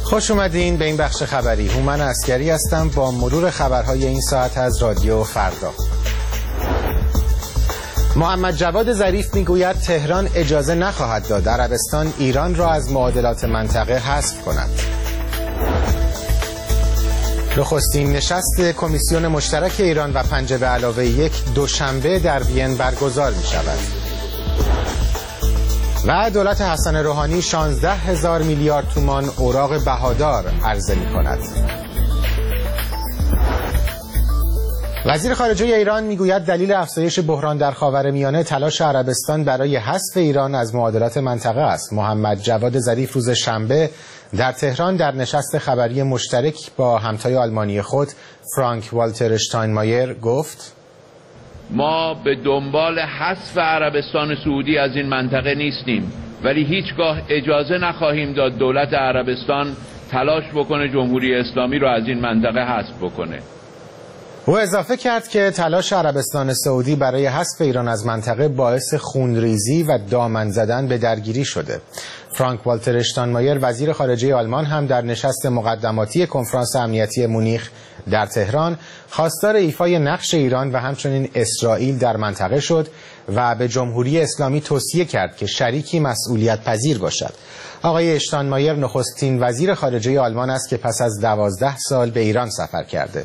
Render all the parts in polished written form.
خوش اومدین به این بخش خبری. هومن عسگری هستم با مرور خبرهای این ساعت از رادیو فردا. محمد جواد ظریف میگوید تهران اجازه نخواهد داد عربستان ایران را از معادلات منطقه حذف کند. نخستین نشست کمیسیون مشترک ایران و 5+1 دوشنبه در وین برگزار می شود. و دولت حسن روحانی 16,000 میلیارد تومان اوراق بهادار عرضه می کند. وزیر خارجه ایران میگوید دلیل افزایش بحران در خاورمیانه تلاش عربستان برای حذف ایران از معادلات منطقه است. محمد جواد ظریف روز شنبه در تهران در نشست خبری مشترک با همتای آلمانی خود فرانک والتر اشتاینمایر گفت: ما به دنبال حذف عربستان سعودی از این منطقه نیستیم، ولی هیچگاه اجازه نخواهیم داد دولت عربستان تلاش بکنه جمهوری اسلامی رو از این منطقه حذف بکنه. او اضافه کرد که تلاش عربستان سعودی برای حذف ایران از منطقه باعث خونریزی و دامن زدن به درگیری شده. فرانک والتر اشتاینمایر وزیر خارجه آلمان هم در نشست مقدماتی کنفرانس امنیتی مونیخ در تهران خواستار ایفای نقش ایران و همچنین اسرائیل در منطقه شد و به جمهوری اسلامی توصیه کرد که شریکی مسئولیت پذیر باشد. آقای اشتاینمایر نخستین وزیر خارجه آلمان است که پس از 12 سال به ایران سفر کرده.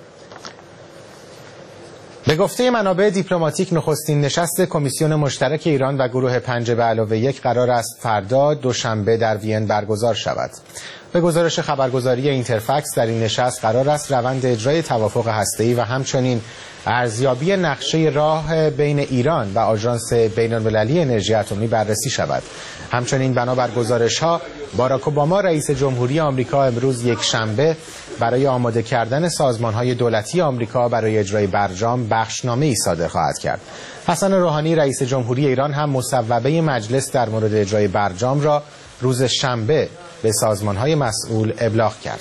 به گفته منابع دیپلماتیک نخستین نشست کمیسیون مشترک ایران و گروه 5+1 قرار است فردا دوشنبه در وین برگزار شود. به گزارش خبرگزاری اینترفکس در این نشست قرار است روند اجرای توافق هسته‌ای و همچنین ارزیابی نقشه راه بین ایران و آژانس بین‌المللی انرژی اتمی بررسی شود. همچنین بنابر گزارش‌ها باراک اوباما رئیس جمهوری آمریکا امروز یکشنبه برای آماده کردن سازمان‌های دولتی آمریکا برای اجرای برجام بخشنامه‌ای صادر خواهد کرد. حسن روحانی رئیس جمهوری ایران هم مصوبه مجلس در مورد اجرای برجام را روز شنبه به سازمان‌های مسئول ابلاغ کرد.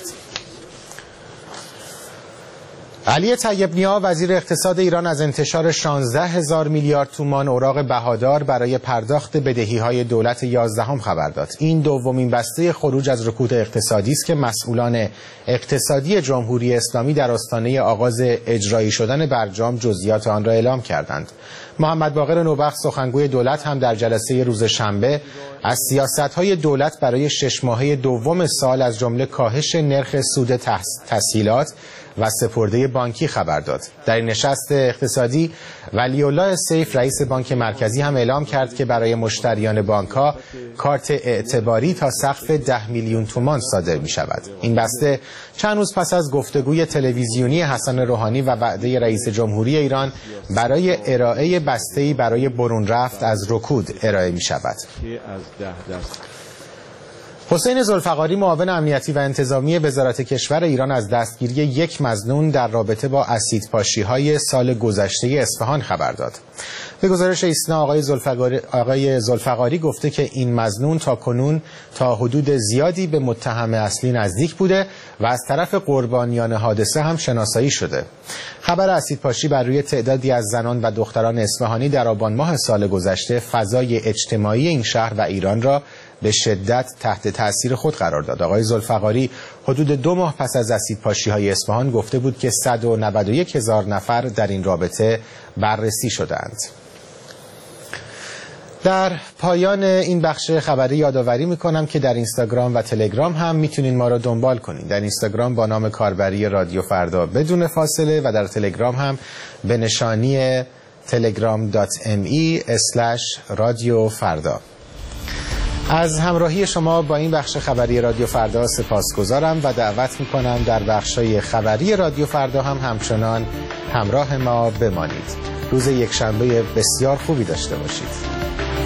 علی طیب نیا وزیر اقتصاد ایران از انتشار 16,000 میلیارد تومان اوراق بهادار برای پرداخت بدهی‌های دولت 11 خبر داد. این دومین بسته خروج از رکود اقتصادی است که مسئولان اقتصادی جمهوری اسلامی در آستانه آغاز اجرایی شدن برجام جزئیات آن را اعلام کردند. محمد باقر نوبخت سخنگوی دولت هم در جلسه روز شنبه از سیاست‌های دولت برای 6 ماهه دوم سال از جمله کاهش نرخ سود تسهیلات و سپرده بانکی خبر داد. در این نشست اقتصادی ولی‌الله سیف رئیس بانک مرکزی هم اعلام کرد که برای مشتریان بانک‌ها کارت اعتباری تا سقف 10 میلیون تومان صادر می‌شود. این بسته چند روز پس از گفتگوی تلویزیونی حسن روحانی و وعده رئیس جمهوری ایران برای ارائه بسته‌ای برای برون رفت از رکود ارائه می‌شود. حسین ذوالفقاری معاون امنیتی و انتظامی وزارت کشور ایران از دستگیری یک مظنون در رابطه با اسیدپاشی‌های سال گذشته اصفهان خبر داد. به گزارش ایسنا آقای ذوالفقاری گفته که این مظنون تاکنون تا حدود زیادی به متهم اصلی نزدیک بوده و از طرف قربانیان حادثه هم شناسایی شده. خبر اسیدپاشی بر روی تعدادی از زنان و دختران اصفهانی در آبان ماه سال گذشته فضای اجتماعی این شهر و ایران را به شدت تحت تأثیر خود قرار داد. آقای ذوالفقاری حدود 2 ماه پس از اسیدپاشی‌های اصفهان گفته بود که 191,000 نفر در این رابطه بررسی شدند. در پایان این بخش خبری یادآوری میکنم که در اینستاگرام و تلگرام هم میتونین ما را دنبال کنین. در اینستاگرام با نام کاربری رادیو فردا بدون فاصله و در تلگرام هم به نشانی telegram.me/رادیو فردا. از همراهی شما با این بخش خبری رادیو فردا سپاسگزارم و دعوت میکنم در بخش‌های خبری رادیو فردا هم همچنان همراه ما بمانید. روز یکشنبه بسیار خوبی داشته باشید.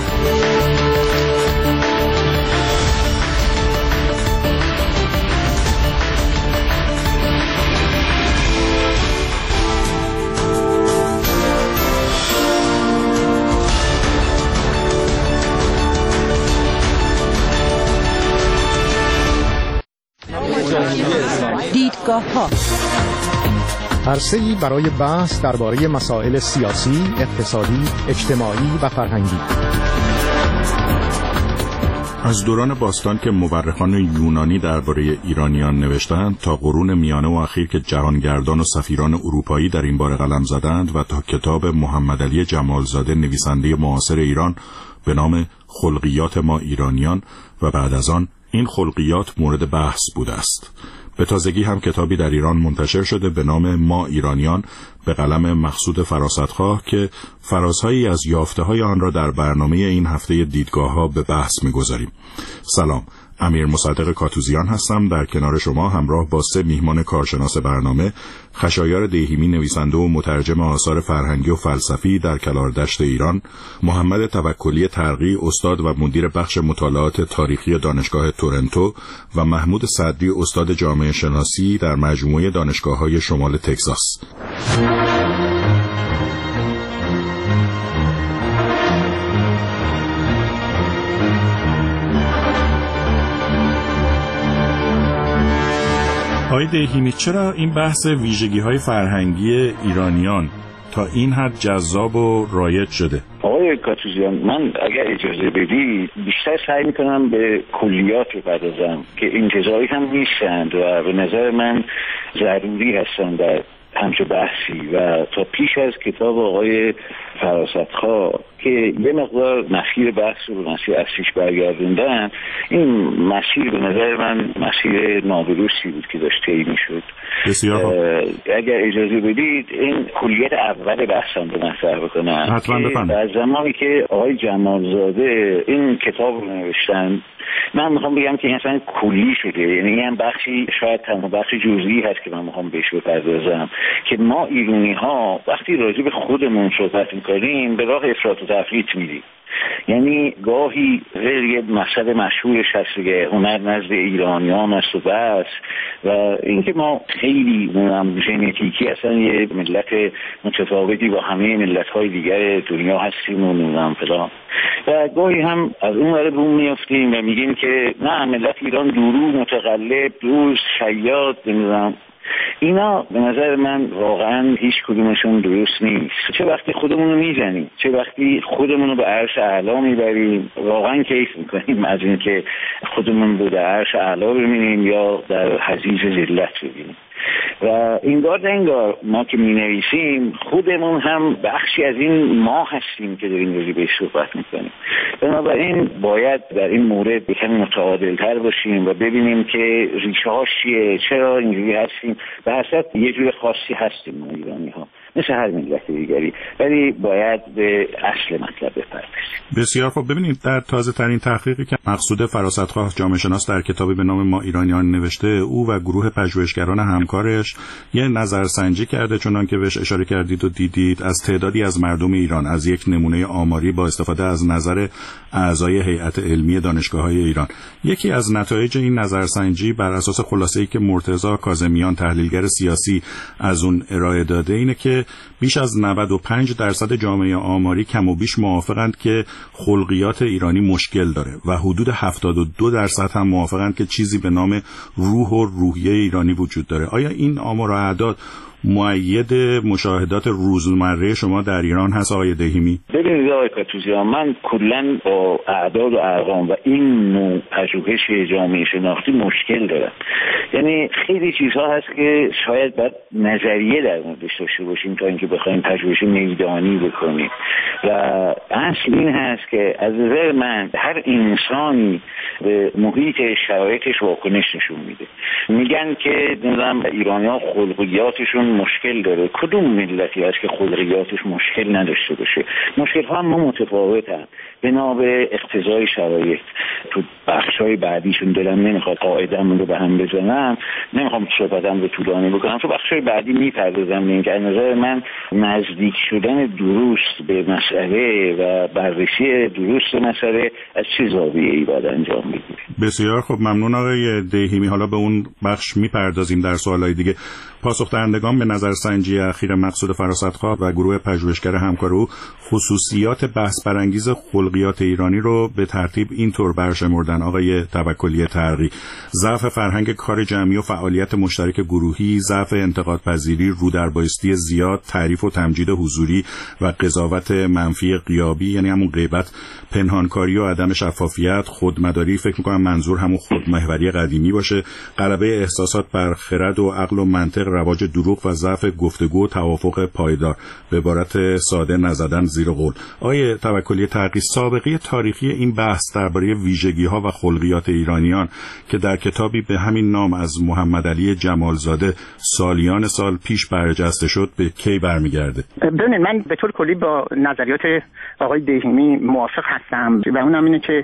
دیدگاه‌ها عرصه‌ای برای بحث درباره مسائل سیاسی، اقتصادی، اجتماعی و فرهنگی. از دوران باستان که مورخان یونانی درباره ایرانیان نوشتند تا قرون میانه و اخیر که جهانگردان و سفیران اروپایی در این باره قلم زدند و تا کتاب محمد علی جمالزاده نویسنده معاصر ایران به نام خلقیات ما ایرانیان و بعد از آن این خلقیات مورد بحث بوده است. به تازگی هم کتابی در ایران منتشر شده به نام ما ایرانیان به قلم مقصود فراستخواه که فرازهایی از یافته‌های آن را در برنامه این هفته دیدگاه‌ها به بحث می‌گذاریم. سلام، امیر مصدق کاتوزیان هستم، در کنار شما همراه با 3 میهمان کارشناس برنامه: خشایار دیهیمی نویسنده و مترجم آثار فرهنگی و فلسفی در کلاردشت ایران، محمد توکلی ترقی استاد و مدیر بخش مطالعات تاریخی دانشگاه تورنتو و محمود صدری استاد جامعه شناسی در مجموعه دانشگاه‌های شمال تگزاس. آقای دیهیمی، چرا این بحث ویژگی‌های فرهنگی ایرانیان تا این حد جذاب و رایج شده؟ آقای کاتوزیان، من اگر اجازه بدید بیشتر سعی میکنم به کلیات بپردازم که انتزاعی هم نیستند و به نظر من ضروری هستند در همچه بحثی و تا پیش از کتاب آقای فراستخواه که یه مقدار مسیر بحث رو به مسیر اصلیش برگردوندن، این مسیر به نظر من مسیر نادرستی بود که داشت طی می‌شد. اگر اجازه بدید این کلیت اول بحثم رو مطرح بکنم. حتما. از زمانی که آقای جمالزاده این کتاب رو نوشتن، من میخوام بگم که این اصلا کلی شده، یعنی این بخشی شاید تنها بخش جزئی هست که من میخوام بهش بپردازم که ما ایرانی ها وقتی راجع به خودمون صحبت میکنیم به راه افراط و تفریط میریم. یعنی گاهی یه مسئله مشهورش هست که هنر نزد ایرانیان است و بس، و اینکه ما خیلی ژنتیکی اصلا یه ملت متفاوتی با همه ملت‌های دیگر دنیا هستیم و فلان، و گاهی هم از اون ور بوم میافتیم و میگیم که نه ملت ایران درو متقلب دوست شیاد نمیدونم. اینا به نظر من واقعا هیچ کدومشون درست نیست. چه وقتی خودمون رو میزنیم، چه وقتی خودمون رو به عرش اعلا میبریم، واقعا کیف میکنیم از این که خودمون رو در عرش اعلا ببینیم یا در حضیض ذلت ببینیم. و انگار ما که می نویسیم خودمون هم بخشی از این ما هستیم که داریم روزی بهش صحبت میکنیم. بنابراین باید در این مورد بکنیم متعادل تر باشیم و ببینیم که ریشه هاش چیه، چرا اینجوری هستیم. به حسب یه جور خاصی هستیم ما ایرانی ها مثل هر ملت دیگری، ولی باید به اصل مطلب بپردازیم. بسیار خوب. ببینید در تازه ترین تحقیقی که مقصود فراستخواه جامعه شناس در کتابی به نام ما ایرانیان نوشته، او و گروه پژوهشگران همکارش یه نظرسنجی کرده، چنان که بهش اشاره کردید و دیدید، از تعدادی از مردم ایران از یک نمونه آماری با استفاده از نظر اعضای هیئت علمی دانشگاه‌های ایران. یکی از نتایج این نظرسنجی بر اساس خلاصه‌ای که مرتضی کاظمیان تحلیلگر سیاسی از اون ارائه داده اینه که بیش از 95% جامعه آماری کم و بیش موافقند که خلقیات ایرانی مشکل داره و حدود 72% هم موافقند که چیزی به نام روح و روحیه ایرانی وجود داره. آیا این آمار و اعداد مؤید مشاهدات روزمره شما در ایران هست آقای دیهیمی؟ ببینید آقای کاتوزیان، من کلاً با اعداد و ارقام و این نوع پژوهش جامعه شناختی مشکل دارم. یعنی خیلی چیزها هست که شاید باید نظریه در موردش داشته باشیم تا اینکه بخوایم پژوهش میدانی بکنیم، و اصل این هست که از نظر من هر انسانی به محیط شرایطش واکنش نشون میده. میگن که نظام ایرانی‌ها خلقیاتشون مشکل داره. کدوم ملتی هست که خلقیاتش مشکل نداشته باشه؟ مشکل ها هم متفاوتن بنا به اقتضای شرایط. تو بخشای بعدیشون دلم نمیخواد قاعده‌مون رو به هم بزنم، نمیخوام صحبتم رو طولانی بکنم، تو بخشای بعدی میپردازم به اینکه از نظر من نزدیک شدن درست به مسئله و بررسی درست مسئله از چه زاویه‌ای باید انجام بگیره. بسیار خوب، ممنون آقای دیهیمی. حالا به اون بخش میپردازیم در سوالای دیگه. پاسخ دهندگان به نظرسنجی اخیر مقصود فراستخواه و گروه پژوهشگر همکار او خصوصیات بحث برانگیز خلقیات ایرانی رو به ترتیب اینطور برشمردن آقای توکلی ترقی: ضعف فرهنگ کار جمعی و فعالیت مشترک گروهی، ضعف انتقادپذیری، رودربایستی زیاد، تعریف و تمجید حضوری و قضاوت منفی غیابی، یعنی همون غیبت، پنهانکاری و عدم شفافیت، خودمداری، فکر می‌کنم منظور همون خودمحوری قدیمی باشه، غلبه احساسات بر خرد و عقل و منطق، رواج دروغ و ضعف گفتگو و توافق پایدار، به عبارت ساده نزدن زیر قول. آقای توکلی ترقی، سابقه تاریخی این بحث درباره ویژگی‌ها و خلقیات ایرانیان که در کتابی به همین نام از محمدعلی جمالزاده سالیان سال پیش برجسته شد به کی برمیگرده؟ ببینید، من به طور کلی با نظریات آقای دهیمی موافق هستم و اونم اینه که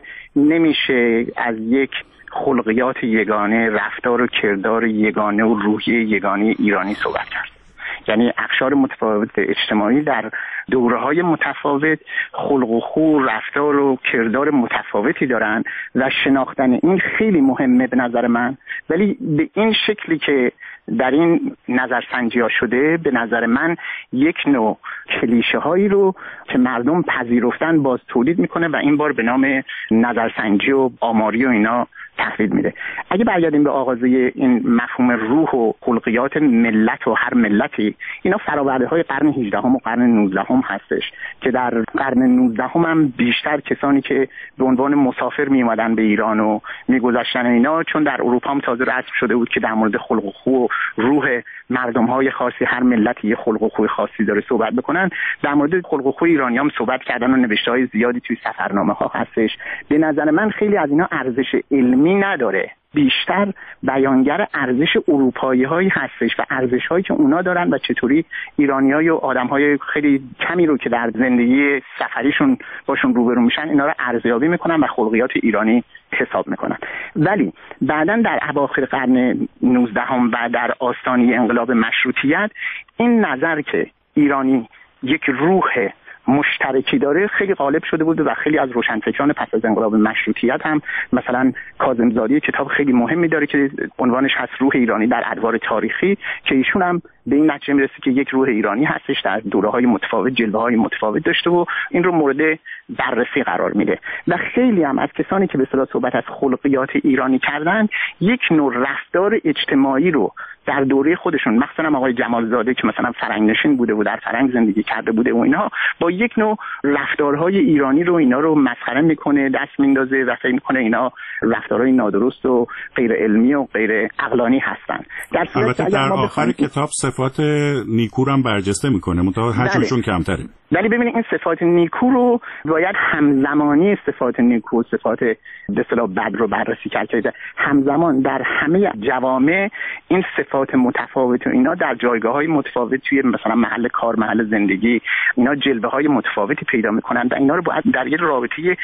نمیشه از یک خلقیات یگانه، رفتار و کردار یگانه و روحیه یگانه ایرانی صحبت کرد. یعنی اقشار متفاوت اجتماعی در دوره‌های متفاوت خلق و خو، رفتار و کردار متفاوتی دارن و شناختن این خیلی مهمه به نظر من. ولی به این شکلی که در این نظرسنجی‌ها شده، به نظر من یک نوع کلیشه هایی رو که مردم پذیرفتن باز تولید میکنه و این بار به نام نظرسنجی و آماری و اینا تحویل میده. اگه برگردیم به آغازه این مفهوم روح و خلقیات ملت و هر ملتی، اینا فرآورده‌های قرن 18 و قرن 19 هستش که در قرن 19 هم بیشتر کسانی که به عنوان مسافر میومدن به ایران و میگذشتن اینا، چون در اروپا هم تازه رسم شده بود که در مورد خلق و خو و روح مردم‌های خاصی، هر ملتی یه خلق و خوی خاصی داره صحبت بکنن، در مورد خلق و خوی ایرانیام صحبت کردن و نوشته‌های زیادی توی سفرنامه‌ها هستش. به نظر من خیلی از اینا ارزش علمی نداره، بیشتر بیانگر ارزش اروپایی‌هایی هستش و ارزش‌هایی که اونا دارن و چطوری ایرانی‌ها و آدم‌های خیلی کمی رو که در زندگی سفریشون باشون روبرو میشن اینا رو ارزیابی میکنن و خلقیات ایرانی حساب میکنن. ولی بعداً در اواخر قرن 19 و در آستانه انقلاب مشروطیت این نظر که ایرانی یک روح مشترکی داره خیلی غالب شده بود و خیلی از روشنفکران پس از انقلاب مشروطیت هم، مثلا کاظمزادی کتاب خیلی مهمی داره که عنوانش هست روح ایرانی در ادوار تاریخی، که ایشون هم به این نتیجه میرسه که یک روح ایرانی هستش در دوره‌های متفاوت جلوه‌های متفاوت داشته و این رو مورد بررسی قرار میده. و خیلی هم از کسانی که به اصطلاح صحبت از خلقیات ایرانی کردن یک نوع رفتار اجتماعی رو در دوره خودشون، مثلا آقای جمالزاده که مثلا فرنگ نشین بوده و در فرنگ زندگی کرده بوده و اینها، با یک نوع رفتارهای ایرانی رو اینا رو مسخره میکنه، دست میندازه و فکر میکنه اینا رفتارهای نادرست و غیر علمی و غیر عقلانی هستن. البته در آخر کتاب صفات نیکو رو هم برجسته میکنه، منتها هرچیشون کمتره. ولی ببینید این صفات نیکو رو باید همزمانی صفات نیکو و صفات به اصطلاح بد رو بررسی کرد که همزمان در همه جوامع این صفات متفاوت و اینا در جایگاه‌های متفاوت توی مثلا محل کار، محل زندگی، اینا جلوه‌های متفاوتی پیدا می‌کنند و اینا رو باید در یک رابطه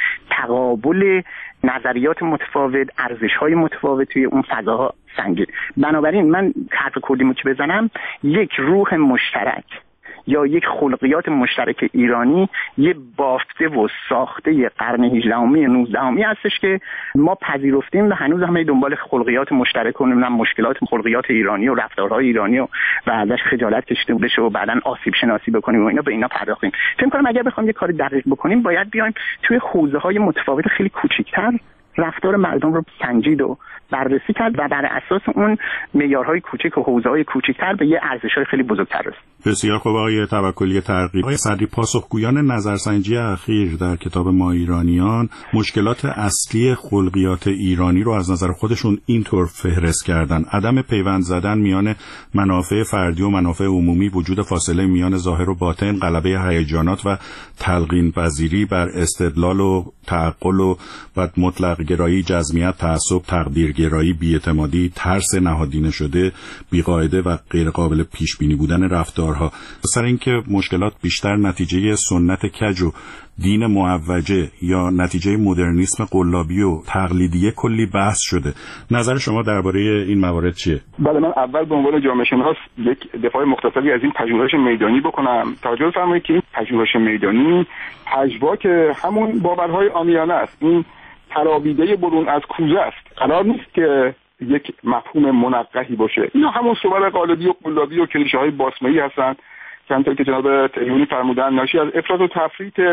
تقابل نظریات متفاوت، ارزش‌های متفاوت توی اون فضاها سنجید. بنابراین من حرف کلیمو که بزنم، یک روح مشترک یا یک خلقیات مشترک ایرانی یه بافته و ساخته قرن 18 و 19 هستش که ما پذیرفتیم و هنوز همه دنبال خلقیات مشترک و مشکلات خلقیات ایرانی و رفتارهای ایرانی و ازش خجالت کشیده بشه و بعداً آسیب شناسی بکنیم و اینا به اینا پرداختیم. فکر کنم اگر بخوایم یه کار دقیق بکنیم باید بیایم توی حوزه‌های متفاوت خیلی کوچیک‌تر رفتار مردم رو سنجید و بررسی کرد و بر اساس اون معیارهای کوچک و حوزه‌های کوچکتر به یه ارزش‌های خیلی بزرگتر رسید. بسیار خوب آقای توکلی ترقی. آقای صدری، پاسخگویان نظرسنجی اخیر در کتاب ما ایرانیان مشکلات اصلی خلقیات ایرانی رو از نظر خودشون اینطور فهرست کردن: عدم پیوند زدن میان منافع فردی و منافع عمومی، وجود فاصله میان ظاهر و باطن، غلبه هیجانات و تلقین پذیری بر استدلال و تعقل و مطلق گرایی، جزمیت، تعصب، تقدیرگرایی، بی‌اعتمادی، ترس نهادینه شده، بی‌قاعده و غیر قابل پیش بینی بودن رفتارها. سر اینکه مشکلات بیشتر نتیجه سنت کج و دین معوجه یا نتیجه مدرنیسم قلابی و تقلیدیه کلی بحث شده. نظر شما درباره این موارد چیه؟ بله، من اول به عنوان جامعه شناس یک دفاع مختصری از این پژوهش میدانی بکنم. توجه فرمایید که این پژوهش میدانی پژواک همون باورهای عامیانه است. این تراویده برون از کوزه است. قرار نیست که یک مفهوم منقحی باشه. اینا همون صور قالبی و قلابی و کلیشه‌های باسمه‌ای هستند که همونطور که جناب تریونی فرمودن ناشی از افراط و تفریط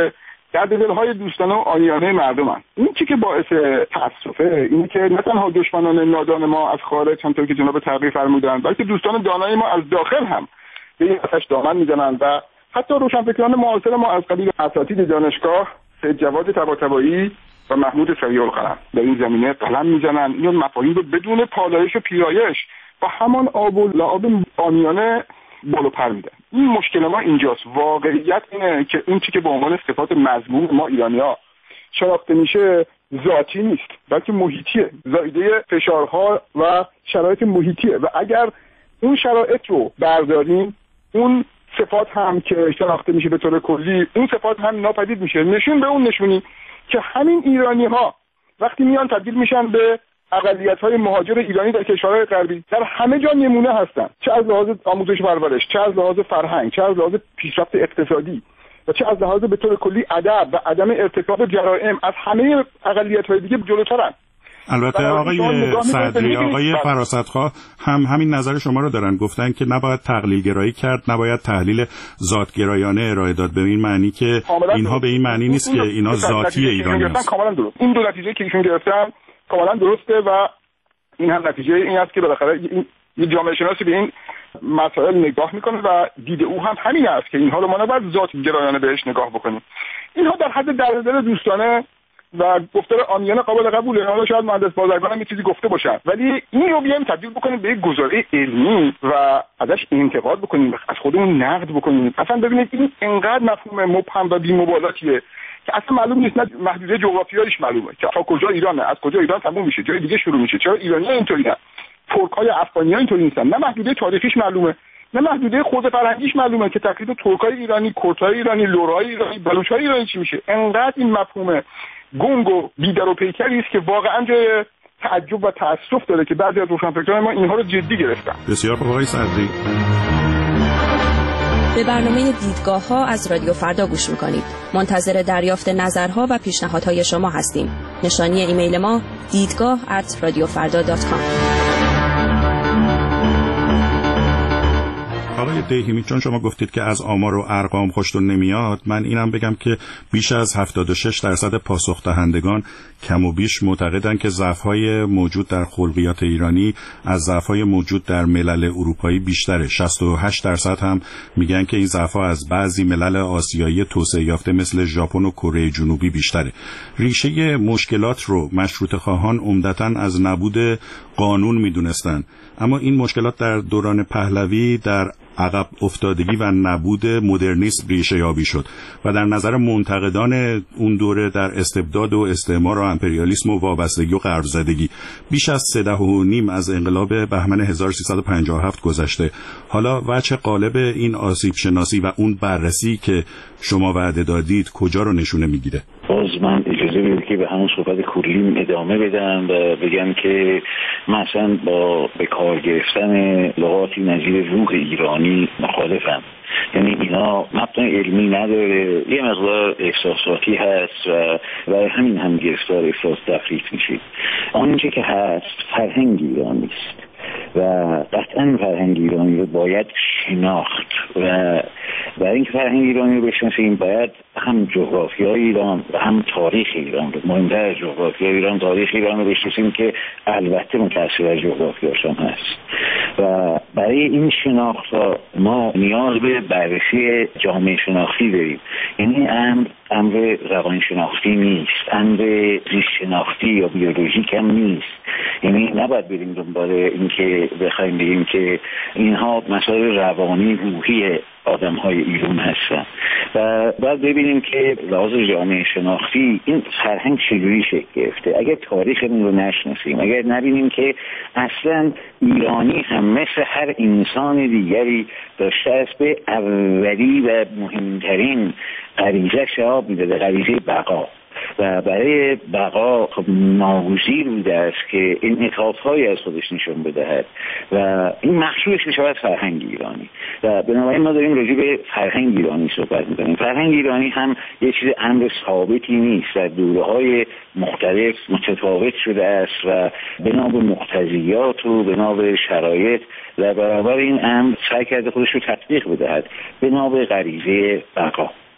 در دلهای دوستانه و عالیانه مردمن. این چیزی که باعث تأسفه اینه که نه تنها دشمنان نادان ما از خارج همونطور که جناب تقی فرمودن، بلکه دوستان دانای ما از داخل هم به این آتش دامن میزنن و حتی روشنفکران معاصر ما از قبیل اساتید دانشگاه سید جواد طباطبایی و محمود صحیح القلم در این زمینه قلم میزنن. این مفاهیم رو بدون پالایش و پیرایش و همان آب و لعاب عامیانه بالا پر میدن. این مشکل ما اینجاست. واقعیت اینه که اون چیزی که به عنوان صفات مذموم ما ایرانی‌ها شناخته میشه ذاتی نیست، بلکه محیطیه، زایده فشارها و شرایط محیطیه و اگر اون شرایط رو برداریم، اون صفات هم که شناخته میشه به طور کلی، اون صفات هم ناپدید میشه. نشون به اون نشونی که همین ایرانی‌ها وقتی میان تبدیل میشن به اقلیت‌های مهاجر ایرانی در کشورهای غربی، در همه جا نمونه هستن، چه از لحاظ آموزش و پرورش، چه از لحاظ فرهنگ، چه از لحاظ پیشرفت اقتصادی و چه از لحاظ به طور کلی ادب و عدم ارتکاب جرائم، از همه اقلیت‌های دیگه جلوترن. البته آقای صدری، آقای فراستخواه هم همین نظر شما رو دارن، گفتن که نباید تقلیل گرایی کرد، نباید تحلیل ذاتگرایانه ارائه داد، به این معنی که اینها به این معنی نیست که اینا ذاتی ایرانی‌هاست. کاملا درست. این دو نتیجه که ایشون گرفتن کاملا درسته و این هم نتیجه این است که بالاخره یه جامعه شناسی به این مسائل نگاه میکنه و دید او هم همین است که اینها رو ما نباید ذاتگرایانه بهش نگاه بکنیم. اینها در حد دل دوستانه و گفتار عامیانه قابل قبوله. حالا شاید مهندس بازرگان هم یه چیزی گفته باشن، ولی این رو بیایم تبدیل بکنیم به یک گزاره علمی و ازش انتقاد بکنیم، از خودمون نقد بکنیم. اصلا ببینید این انقدر مفهوم مبهم و بی‌مبالاتیه که اصلا معلوم نیست، نه محدوده جغرافیاییش معلومه که تا کجا ایرانه، از کجا ایران تموم میشه، جای دیگه شروع میشه. چرا ایرانی‌ها اینطوریه، ترک‌های افغانی‌ها اینطوری نیستن. نه محدوده تاریخیش معلومه، نه محدوده خود فرهنگیش معلومه که تقریبا ترک‌های ایرانی، کردهای ایرانی، لورهای ایرانی، بلوچ‌های ایرانی چی میشه. انقدر این مفهوم گنگ و بی‌در و پیکری است که واقعا جای تعجب و تأسف داره که بعضی از روشنفکران ما اینها رو جدی گرفتن. بسیار خوب آقای صدری. به برنامه دیدگاه‌ها از رادیو فردا گوش می‌کنید. منتظر دریافت نظرها و پیشنهادهای شما هستیم. نشانی ایمیل ما دیدگاه@radiofarda.com. آقای دیهیمی، چون شما گفتید که از آمار و ارقام خوشتون نمیاد، من اینم بگم که بیش از 76% پاسخ دهندگان کم و بیش معتقدن که ضعف‌های موجود در خلقیات ایرانی از ضعف‌های موجود در ملل اروپایی بیشتره. 68% هم میگن که این ضعف‌ها از بعضی ملل آسیایی توسعه یافته مثل ژاپن و کره جنوبی بیشتره. ریشه مشکلات رو مشروطه خواهان عمدتاً از نبود قانون میدونستن، اما این مشکلات در دوران پهلوی در عقب افتادگی و نبود مدرنیسم ریشه یابی شد و در نظر منتقدان اون دوره در استبداد و استعمار و امپریالیسم و وابستگی و غرب زدگی. بیش از 3.5 از انقلاب بهمن 1357 گذشته. حالا وجه قالب این آسیب شناسی و اون بررسی که شما وعده دادید کجا رو نشونه میگیره؟ باز من اجازه بدید که به همون صحبت کلیم ادامه بدم و بگم که مثلا با به کار گرفتن لغاتی نظیر روح ایرانی مخالفم. یعنی اینا مبنای علمی نداره، یه مقدار احساساتی هست و برای همین هم گرفتار احساس تفریط میشید. آنچه که هست فرهنگ ایرانی است و قطعا فرهنگ ایرانی رو باید شناخت و برای اینکه فرهنگ ایرانی رو بشناسیم باید هم جغرافیای ایران و هم تاریخ ایران رو، مهمتر از جغرافیای ایران تاریخ ایران رو بشناسیم که البته متأثر از جغرافیاش هم هست و برای این شناخت ما نیاز به بررسی جامعه شناختی داریم. یعنی امر روان شناختی نیست، امر زیست شناختی یا بیولوژیک هم نیست. یعنی نباید بریم دنبال اینکه بخوایم بگیم که اینها مسائل روانی روحی آدم‌های ایران هستن و بعد ببینیم که لحاظ جامعه شناختی این فرهنگ چجوری شکل گرفته. اگر تاریخمون رو نشناسیم، اگر نبینیم که اصلا ایرانی هم مثل هر انسان دیگری داشته است به اولی و مهمترین غریزه شهاب میداده، غریزه بقا و برای بقا خب ناگزیر بوده است که انعطاف‌هایی از خودش نشون بدهد و این مخشوش می‌شود فرهنگ ایرانی و بنابراین ما داریم راجع به فرهنگ ایرانی صحبت می‌کنیم. فرهنگ ایرانی هم یه چیز امر ثابتی نیست، در دوره‌های مختلف متفاوت شده است و بنا به مقتضیات و بنا به شرایط و برابر این امر سعی کرده خودش رو تطبیق بدهد بنا به غریزه بقا.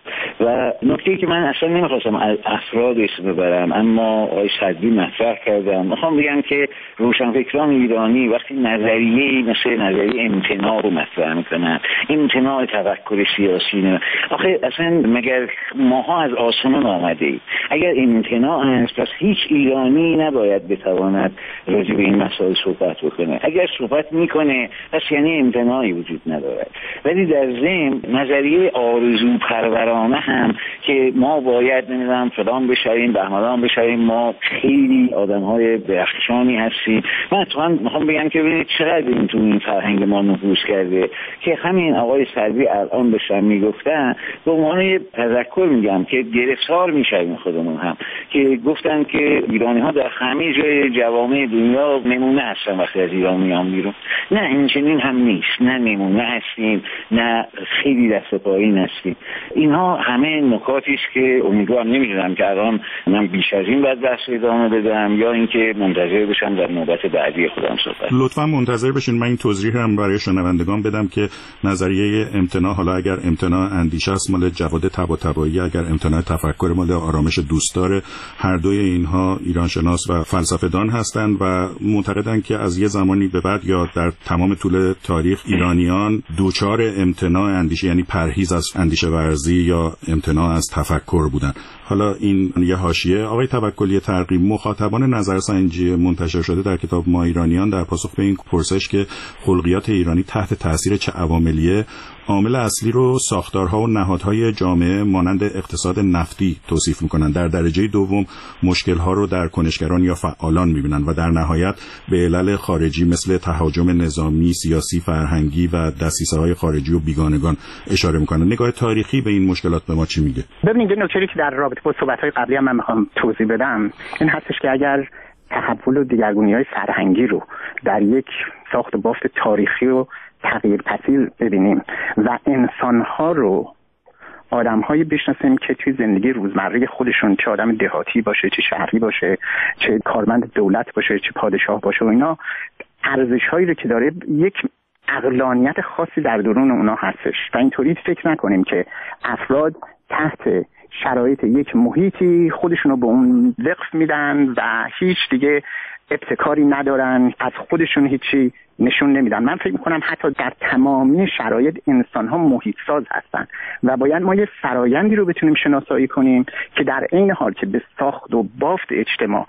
و نکته‌ای که من اصلا نمیخواستم از افراد اسم ببرم اما آقای صدری مطرح کردم، میخوام بگم که روشنفکران ایرانی وقتی نظریه مثل نظریه امتناع رو مطرح میکنن، امتناع تفکر سیاسی نه، آخه اصلا مگر ماها از آسمان آمده ایم؟ اگر امتناع هست پس هیچ ایرانی نباید بتواند راجع به این مسائل صحبت بکنه. اگر صحبت میکنه پس یعنی امتناعی وجود ندارد. ولی در ضمن نظریه آرزو پرورانه هم که ما باید نمیدونم فلان بشویم بهمنان بشویم، ما خیلی آدم‌های درخشانی هستیم. من اتفاقا میخوام بگم که ببینید چقدر این تو این فرهنگ ما نفوذ کرده که همین آقای صدری الان بهشون میگفتن به عنوان تذکر میگم که گرفتار میشیم خودمون هم، که گفتن که ایرانی‌ها در همه جای جوامع دنیا نمونه هستن وقتی از ایران میان بیرون. نه این چنین هم نیست، نه نمونه هستیم نه خیلی دست پایین هستیم. اینها همه نکاتی است که امیدوارم نمیدونم که الان من بیش از این بعد بحث ادامه بدم یا اینکه منتظر بشم در نوبت بعدی خودم صحبت. لطفا منتظر بشین. من این توضیح هم برای شنوندگان بدم که نظریه امتناع، حالا اگر امتناع اندیشه است مال جواد طباطبایی، اگر امتناع تفکر مال آرامش دوستدار، هر دوی اینها ایرانشناس و فلسفه‌دان هستند و معتقدند که از یه زمانی به بعد یا در تمام طول تاریخ ایرانیان دوچار امتناع اندیشه، یعنی پرهیز از اندیشه ورزی یا امتناع از تفکر بودن. حالا این یه حاشیه. آقای توکلی ترقی، مخاطبان نظرسنجی منتشر شده در کتاب ما ایرانیان در پاسخ به این پرسش که خلقیات ایرانی تحت تاثیر چه عواملیه، عامل اصلی رو ساختارها و نهادهای جامعه مانند اقتصاد نفتی توصیف میکنن. در درجه دوم مشکلها رو در کنشگران یا فعالان میبینن و در نهایت به علل خارجی مثل تهاجم نظامی، سیاسی، فرهنگی و دسیسه‌های خارجی و بیگانگان اشاره میکنن. نگاه تاریخی به این مشکلات به ما چی میگه؟ ببینید یه نکته‌ای که در رابطه با صحبت‌های قبلی هم من میخوام توضیح بدم این هستش که اگر تحول و دیگرگونی‌های فرهنگی رو در یک ساخت و بافت تاریخی و تغییرپذیر ببینیم و انسان‌ها رو آدم‌هایی بشناسیم که توی زندگی روزمره خودشون، چه آدم دهاتی باشه، چه شهری باشه، چه کارمند دولت باشه، چه پادشاه باشه، و اینا ارزش‌هایی رو که داره، یک عقلانیت خاصی در درون اونا هستش و اینطوری فکر نکنیم که افراد تحت شرایط یک محیطی خودشونو به اون وقف میدن و هیچ دیگه ابتکاری ندارن، از خودشون هیچی نشون نمیدن. من فکر میکنم حتی در تمامی شرایط انسان ها محیط ساز هستن و باید ما یه فرایندی رو بتونیم شناسایی کنیم که در عین حال که به ساخت و بافت اجتماع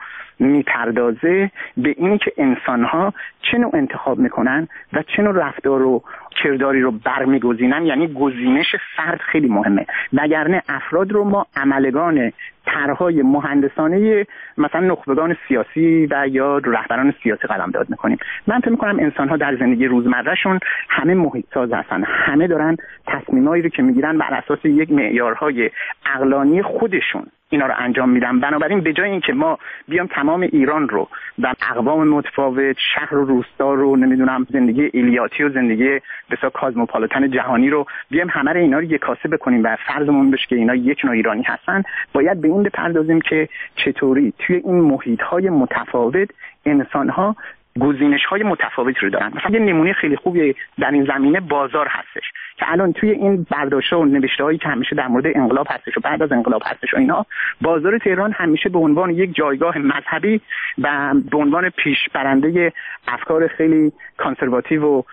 میپردازه به اینی که انسان ها چه نوع انتخاب میکنن و چه نوع رفتار و کرداری رو برمیگزینن. یعنی گزینش فرد خیلی مهمه، وگرنه افراد رو ما عملگان طرحهای مهندسانه مثلا نخبگان سیاسی و یا رهبران سیاسی قلمداد میکنیم. من فکر میکنم انسان ها در زندگی روزمرهشون همه محیط ساز هستن، همه دارن تصمیمایی رو که میگیرن بر اساس یک معیارهای عقلانی خودشون اینا رو انجام میدن. بنابراین به جای اینکه ما بیام تمام ایران رو و اقوام متفاوت، شهر و روستا رو، نمیدونم زندگی ایلیاتی و زندگی بسیار کازموپولیتن جهانی رو بیام همه رو اینا رو یکاسه بکنیم و فرضمون بشه که اینا یک نوع ایرانی هستن، باید به این بپردازیم که چطوری توی این محیط‌های متفاوت انسان‌ها گزینش‌های متفاوتی رو دارن. مثلا یه نمونه خیلی خوبی در این زمینه بازار هستش که الان توی این برداشت‌ها و نوشته‌هایی که همیشه در مورد انقلاب هستش و بعد از انقلاب هستش و اینا، بازار تهران همیشه به عنوان یک جایگاه مذهبی و به عنوان پیشبرنده افکار خیلی کانسرواتیو و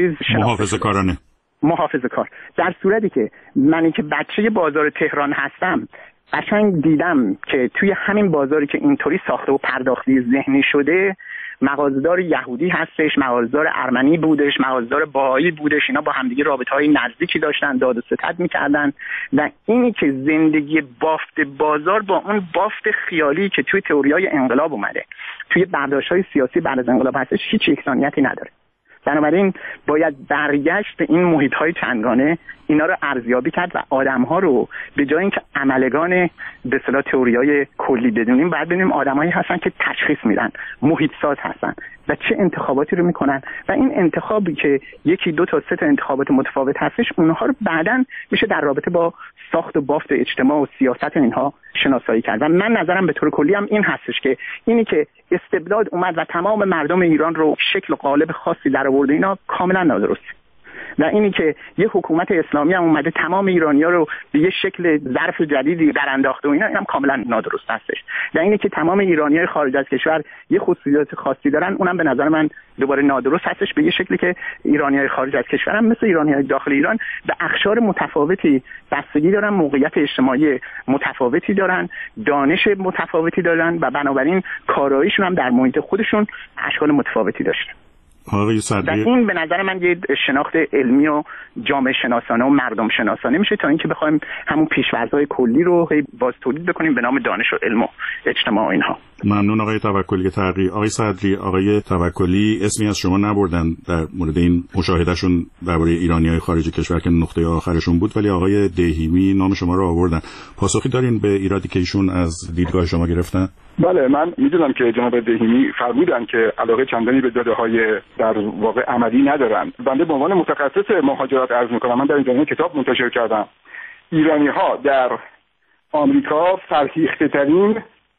محافظه‌کار، در صورتی که منی که بچه بازار تهران هستم قشنگ دیدم که توی همین بازاری که اینطوری ساخته و پرداختی ذهنی شده، مغازه‌دار یهودی هستش، مغازه‌دار ارمنی بودش، مغازه‌دار بهایی بودش، اینا با همدیگه رابطه‌های نزدیکی داشتن، داد و ستد می‌کردن و اینی که زندگی بافت بازار با اون بافت خیالی که توی تئوری‌های انقلاب اومده، توی برداشت‌های سیاسی بعد از انقلاب هستش، هیچ یکسانیتی نداره. بنابراین باید برگشت به این محیط‌های چندگانه اینا رو ارزیابی کرد و آدم‌ها رو به جای اینکه عملگان به اصطلاح تئوری‌های کلی بدونیم، باید ببینیم آدمایی هستن که تشخیص میدن، محیط ساز هستن و چه انتخاباتی رو میکنن و این انتخابی که یکی دو تا سه تا انتخابات متفاوت هستش، اونها رو بعداً میشه در رابطه با ساخت و بافت اجتماع و سیاست اینها شناسایی کرد. و من نظرم به طور کلی هم این هستش که اینی که استبداد اومد و تمام مردم ایران رو شکل و قالب خاصی در آورد، اینا کاملا نادرسته و اینی که یه حکومت اسلامی هم اومده تمام ایرانی‌ها رو به یه شکل ظرف جدیدی در انداخته و اینا، اینم کاملا نادرست هستش. و اینی که تمام ایرانی‌های خارج از کشور یه خصوصیات خاصی دارن، اونم به نظر من دوباره نادرست هستش، به یه شکلی که ایرانی‌های خارج از کشور هم مثل ایرانی‌های داخل ایران به اقشار متفاوتی بستگی دارن، موقعیت اجتماعی متفاوتی دارن، دانش متفاوتی دارن و بنابراین کاراییشون هم در محیط خودشون اشکال متفاوتی داشته. این به نظر من یه شناخت علمی و جامعه شناسانه و مردم شناسانه میشه تا اینکه بخوایم همون پیش‌فرض‌های کلی رو باز تولید بکنیم به نام دانش و علم و اجتماع اینها. ممنون آقای توکلی تقی. آقای صدری، آقای توکلی اسمی از شما نبردن در مورد این مشاهدهشون درباره ایرانی‌های خارج کشور که نقطه آخرشون بود، ولی آقای دهیمی نام شما رو آوردن. پاسخی دارین به ایرادی که ایشون از دیدگاه شما گرفتن؟ بله، من میدونم که جناب دهیمی فرمودن که علاقه چندانی به داده‌های در واقع عملی ندارن. بنده به عنوان متخصص مهاجرت عرض می‌کنم، من در این زمینه کتاب منتشر کردم. ایرانی‌ها در آمریکا فرهیخته‌ترین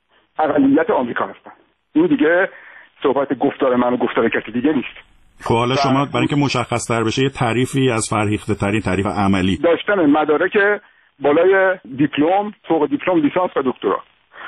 اقلیت آمریکا هستن. این دیگه صحبت گفتار من و گفتار کسی دیگه نیست. خب حالا شما برای اینکه مشخص‌تر بشه یه تعریفی از فرهیخته‌ترین، تعریف عملی، داشتن مدارک بالای دیپلم، فوق دیپلم، لیسانس و دکترا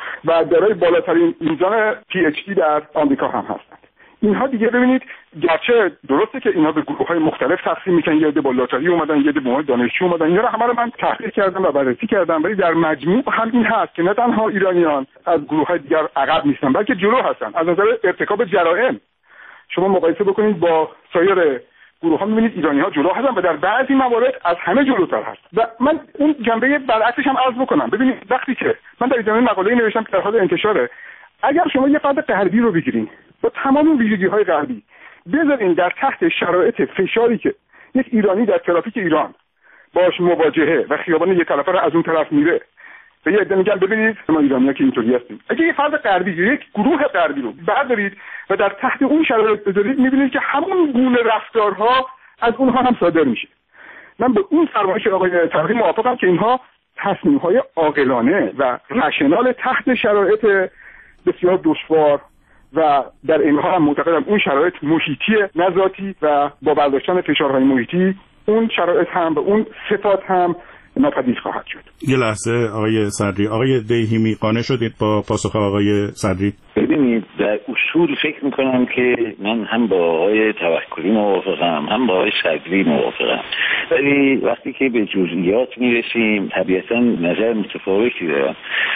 و دارای بالاترین میزان PhD در آمریکا هم هستند. اینها دیگه ببینید، گرچه درسته که اینها به گروه‌های مختلف تقسیم میشن، یه عده با لاتاری اومدن، یه عده به عنوان دانشجو اومدن، اینا رو همه رو من تحقیق کردم و بررسی کردم، ولی در مجموع هم این هست که نه تنها ایرانیان از گروه‌های دیگر عقب نیستن، بلکه جلو هستن از نظر ارتکاب جرائم. شما مقایسه بکنید با سایر گروه‌ها می‌بینید ایرانی‌ها جلو هستن و در بعضی موارد از همه جلوتر هست. و من اون جنبه برعکسش هم عرض بکنم. ببینید وقتی که من در این زمینه مقاله‌ای نوشتم که در حال انتشاره، اگر شما یه فرد غربی رو بگیرین با تمام ویژگی‌های غربی بذارین در تحت شرایط فشاری که یک ایرانی در ترافیک ایران باش مواجهه و خیابان یک طرفه رو از اون طرف میره، به یه عده میگن ببینید ما ایرانی‌ها که اینطوری هستیم. اگه یه فرد غربی، یک گروه غربی رو بردارید و در تحت اون شرایط بذارید، می‌بینید که همون گونه رفتارها از اونها هم صادر میشه. من به اون فرمایش آقای تقی موافقم که اینها تصمیم‌های عاقلانه و رشنال تحت شرایط بسیار دشوار و در این حال هم معتقدم اون شرایط محیطی نه ذاتی و با برداشتن فشارهای محیطی اون شرایط هم و اون صفات هم ناپدید خواهد شد. یه لحظه آقای صدری، آقای دهیمی قانع شدید با پاسخ آقای صدری؟ ببینید، در اصول فکر میکنم که من هم با آقای توکلی موافقم هم با آقای صدری موافقم، ولی وقتی که به جزئیات میرسیم طبیعتا نظر متفاوتی دارم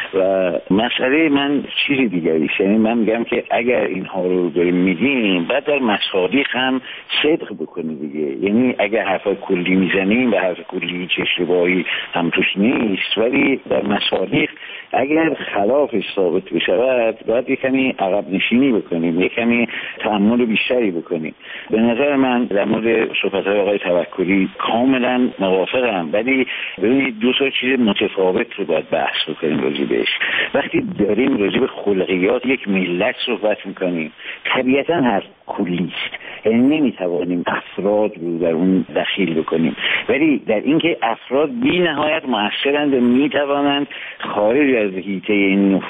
و مسئله من چیزی دیگری است. یعنی من میگم که اگر اینها رو داریم میگیم بعد در مصادیق هم صدق بکنیم دیگه. یعنی اگر حرفای کلی میزنیم و حرف کلی هیچ اشتباهی هم توش نیست، ولی در مصادیق اگر خلافش ثابت بشود باید یک کمی عقب نشینی بکنیم، یک کمی تأمل بیشتری بکنیم. به نظر من در مورد صحبت‌های آقای توکلی کاملا موافقم، ولی ببینید دو تا چیز متفاوت رو باید بحث بکنیم راجع بهش. وقتی داریم راجع به خلقیات یک ملت صحبت میکنیم طبیعتا هر کلی است، یعنی نمیتوانیم افراد رو در اون دخیل بکنیم، ولی در اینکه افراد بی نهایت مؤثرند و میتوانند خارج از حیطه این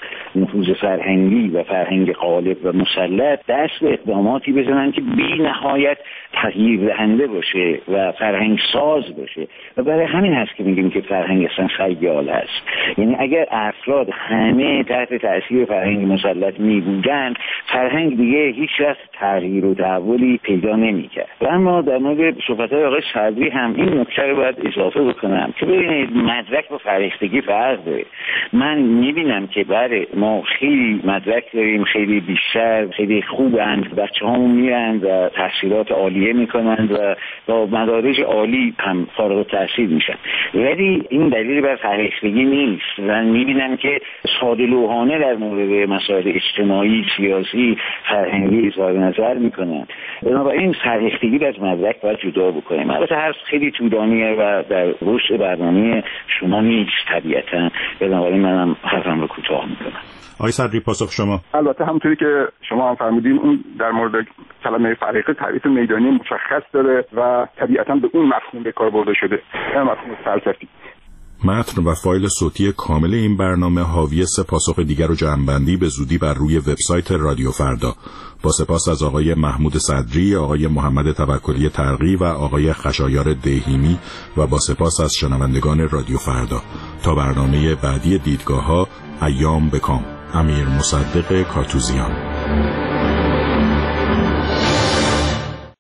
نفوذ فرهنگی و فرهنگ غالب و مسلط دست به اقداماتی بزنند که بی نهایت تغییر دهنده باشه و فرهنگ ساز باشه و برای همین هست که میگیم که فرهنگ اصلا خیال هست. یعنی اگر افراد همه تحت تأثیر فرهنگ مسلط می بودن، فرهنگ دیگه هیچ وقت تغییر و تحولی پیدا نمی‌کرد. و اما در مورد صحبت‌های آقای صدری هم این نکته رو باید اضافه بکنم که ببینید مدرک و فرهیختگی فرق داره. من می‌بینم که برای ما خیلی مدرک داریم، خیلی بیشتر، خیلی خوبند، بچه‌هامون میرن و تحصیلات عالیه میکنن و با مدارج عالی هم فارغ التحصیل میشن، ولی این دلیل بر فرهیختگی نیست. و می‌بینم که ساده لوحانه در مورد مسائل اجتماعی، سیاسی، فرهنگی اظهار نظر میکنن. بنابراین فرهیختگی از مدرک باید جدا بکنیم. البته هر خیلی طولانیه و در رشد برنامه شما نیست طبیعتا، بنابراین منم حرفم رو کوتاه میکنم. آقای صدری پاسخ شما. البته همونطوری که شما هم فرمودین اون در مورد کلمه فرهیخته تعریف میدانی مشخص داره و طبیعتا به اون مفهوم به کار برده شده، نه مفهوم فلسفی. متن و فایل صوتی کامل این برنامه حاوی 3 پاسخ دیگر و جمع‌بندی به زودی بر روی وبسایت رادیو فردا. با سپاس از آقای محمود صدری، آقای محمد توکلی ترقی و آقای خشایار دهیمی و با سپاس از شنوندگان رادیو فردا. تا برنامه بعدی دیدگاه‌ها، ایام بکام. امیر مصدق کاتوزیان.